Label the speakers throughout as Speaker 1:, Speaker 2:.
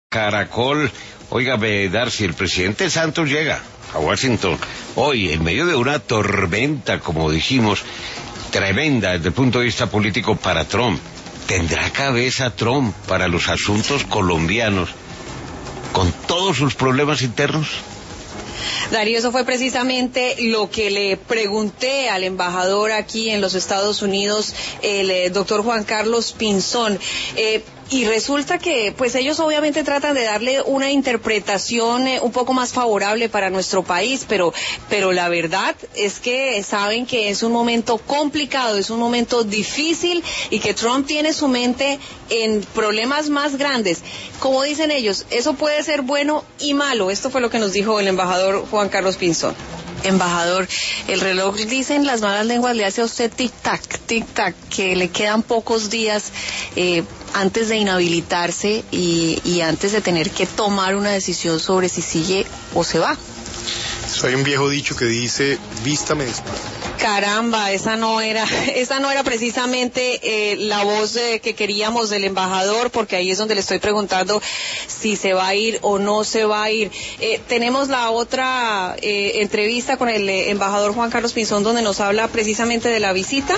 Speaker 1: Caracol. Óigame, Darcy, el presidente Santos llega a Washington hoy en medio de una tormenta, como dijimos, tremenda desde el punto de vista político para Trump. ¿Tendrá cabeza Trump para los asuntos colombianos con todos sus problemas internos?
Speaker 2: Darío, eso fue precisamente lo que le pregunté al embajador aquí en los Estados Unidos, el doctor Juan Carlos Pinzón. Y resulta que, pues ellos obviamente tratan de darle una interpretación un poco más favorable para nuestro país, pero la verdad es que saben que es un momento complicado, es un momento difícil y que Trump tiene su mente en problemas más grandes. Como dicen ellos, eso puede ser bueno y malo. Esto fue lo que nos dijo el embajador Juan Carlos Pinzón. Embajador, el reloj, dicen las malas lenguas, le hace a usted tic-tac, que le quedan pocos días antes de inhabilitarse y antes de tener que tomar una decisión sobre si sigue o se va.
Speaker 3: Hay un viejo dicho que dice, vístame despacio.
Speaker 2: Caramba, esa no era precisamente la voz que queríamos del embajador, porque ahí es donde le estoy preguntando si se va a ir o no se va a ir. Tenemos la otra entrevista con el embajador Juan Carlos Pinzón, donde nos habla precisamente de la visita.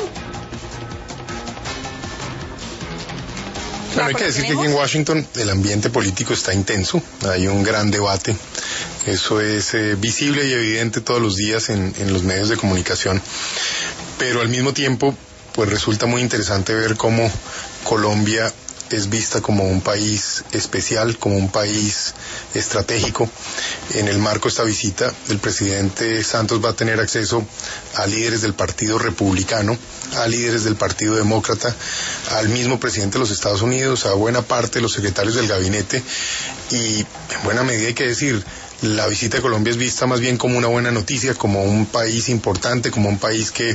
Speaker 3: Bueno, hay que decir que aquí en Washington el ambiente político está intenso, hay un gran debate, eso es visible y evidente todos los días en los medios de comunicación, pero al mismo tiempo pues resulta muy interesante ver cómo Colombia es vista como un país especial, como un país estratégico. En el marco de esta visita, el presidente Santos va a tener acceso a líderes del Partido Republicano, a líderes del Partido Demócrata, al mismo presidente de los Estados Unidos, a buena parte de los secretarios del gabinete, y en buena medida hay que decir, la visita de Colombia es vista más bien como una buena noticia, como un país importante, como un país que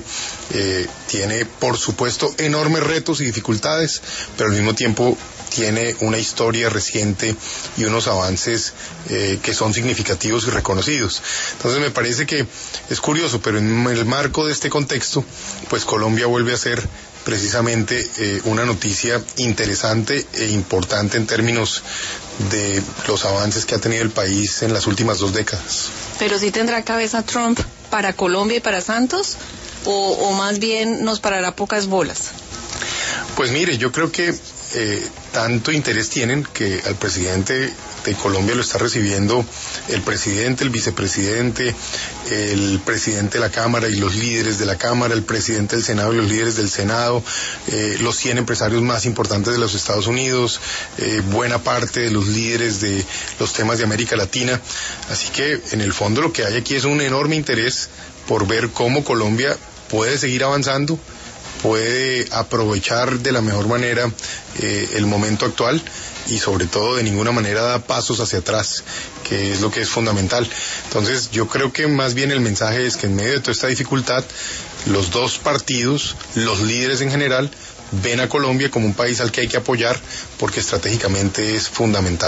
Speaker 3: tiene, por supuesto, enormes retos y dificultades, pero al mismo tiempo tiene una historia reciente y unos avances que son significativos y reconocidos. Entonces me parece que es curioso, pero en el marco de este contexto, pues Colombia vuelve a ser precisamente una noticia interesante e importante en términos de los avances que ha tenido el país en las últimas 2 décadas.
Speaker 2: ¿Pero sí tendrá cabeza Trump para Colombia y para Santos? ¿O más bien nos parará pocas bolas?
Speaker 3: Pues mire, yo creo que tanto interés tienen que al presidente de Colombia lo está recibiendo el presidente, el vicepresidente, el presidente de la Cámara y los líderes de la Cámara, el presidente del Senado y los líderes del Senado, los 100 empresarios más importantes de los Estados Unidos, buena parte de los líderes de los temas de América Latina. Así que en el fondo lo que hay aquí es un enorme interés por ver cómo Colombia puede seguir avanzando, puede aprovechar de la mejor manera el momento actual y sobre todo de ninguna manera da pasos hacia atrás, que es lo que es fundamental. Entonces yo creo que más bien el mensaje es que en medio de toda esta dificultad, los dos partidos, los líderes en general, ven a Colombia como un país al que hay que apoyar porque estratégicamente es fundamental.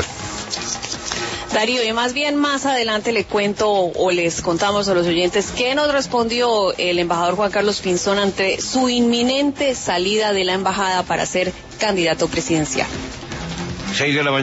Speaker 2: Darío, y más bien más adelante le cuento o les contamos a los oyentes qué nos respondió el embajador Juan Carlos Pinzón ante su inminente salida de la embajada para ser candidato presidencial.
Speaker 1: 6 de la mañana.